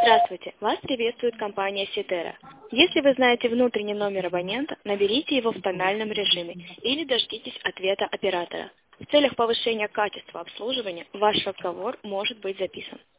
Здравствуйте, вас приветствует компания Ситера. Если вы знаете внутренний номер абонента, наберите его в тональном режиме или дождитесь ответа оператора. В целях повышения качества обслуживания ваш разговор может быть записан.